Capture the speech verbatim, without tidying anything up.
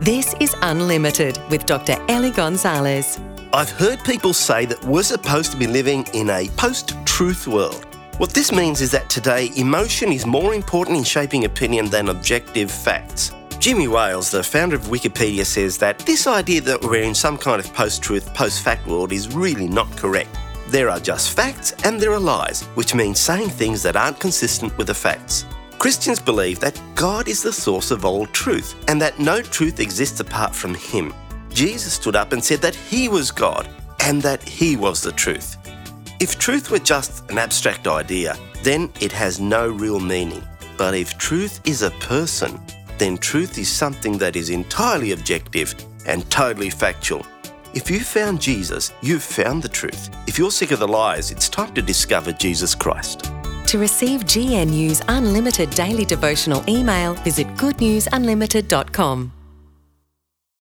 This is Unlimited with Doctor Ellie Gonzalez. I've heard people say that we're supposed to be living in a post-truth world. What this means is that today, emotion is more important in shaping opinion than objective facts. Jimmy Wales, the founder of Wikipedia, says that this idea that we're in some kind of post-truth, post-fact world is really not correct. There are just facts and there are lies, which means saying things that aren't consistent with the facts. Christians believe that God is the source of all truth and that no truth exists apart from Him. Jesus stood up and said that He was God and that He was the truth. If truth were just an abstract idea, then it has no real meaning. But if truth is a person, then truth is something that is entirely objective and totally factual. If you found Jesus, you've found the truth. If you're sick of the lies, it's time to discover Jesus Christ. To receive G N U's Unlimited daily devotional email, visit good news unlimited dot com.